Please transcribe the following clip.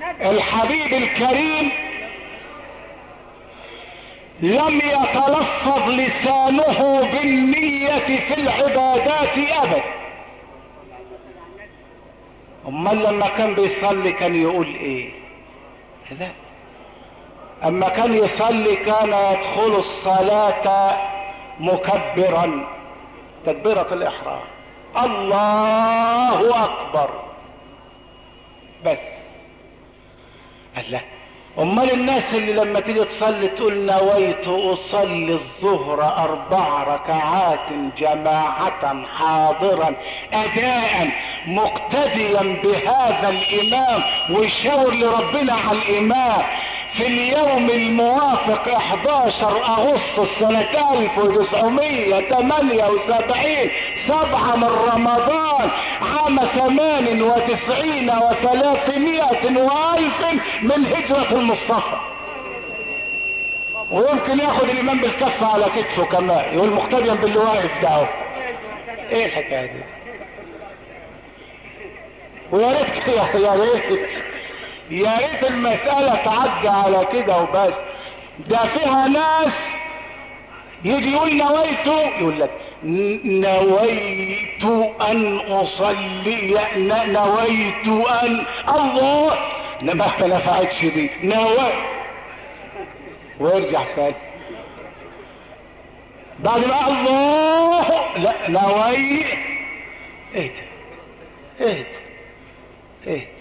الحبيب الكريم لم يتلفظ لسانه بالنية في العبادات ابدا. امال لما كان بيصلي كان يقول ايه؟ لا، اما كان يصلي كان يدخل الصلاة مكبرا تكبيرة الاحرام، الله اكبر بس. الله، امال الناس اللي لما تيجي تصلي تقول نويت اصلي الظهر 4 ركعات جماعة حاضرا اداء مقتديا بهذا الامام، ويشاور لربنا على الامام في اليوم الموافق 11 اغسطس سنة 1978 7 من رمضان عام 98 و300 وألف من هجرة المصطفى، ويمكن ياخد الامام بالكف على كتفه كمان، يقول مقتديا باللي واقف ده. ايه الحكايه دي؟ ويا ريت يا ريت المسألة تعدي على كده وبس. ده فيها ناس يجي يقول نويت، يقول لك نويت ان اصلي، نويت ان الله ما نفعتش دي، نويت ويرجع تاني بعد ما الله لا نويت. ايه ده؟ ايه ده؟ ايه؟